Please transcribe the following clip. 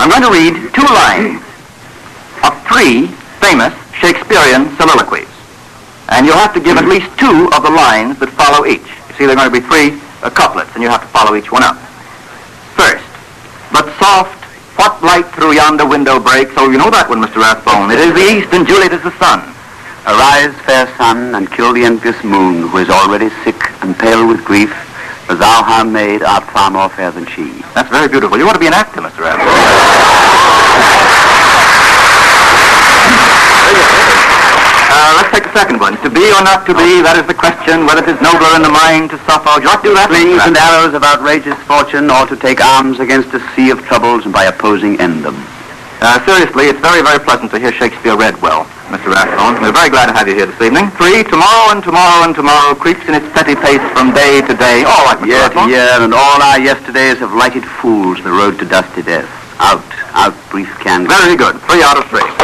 I'm going to read 2 lines of 3 famous Shakespearean soliloquies. And you'll have to give at least 2 of the lines that follow each. You see, there are going to be 3 couplets, and you have to follow each one up. First, but soft, what light through yonder window breaks? Oh, you know that one, Mr. Rathbone. It is the east, and Juliet is the sun. Arise, fair sun, and kill the envious moon, who is already sick and pale with grief, for thou, her maid, art far more fair than she. That's very beautiful. You ought to be an actor, Mr. Rathbone. Let's take the second one. To be or not to be, that is the question, whether it is nobler in the mind to suffer. Would you like to do that? Slings and arrows of outrageous fortune, or to take arms against a sea of troubles and by opposing end them. Seriously, it's very, very pleasant to hear Shakespeare read well, Mr. Rathbone. We're very glad to have you here this evening. 3, tomorrow and tomorrow and tomorrow creeps in its petty pace from day to day. All right, Mr. Rathbone. Year, and all our yesterdays have lighted fools the road to dusty death. Out, brief can. Very good. 3 out of 3.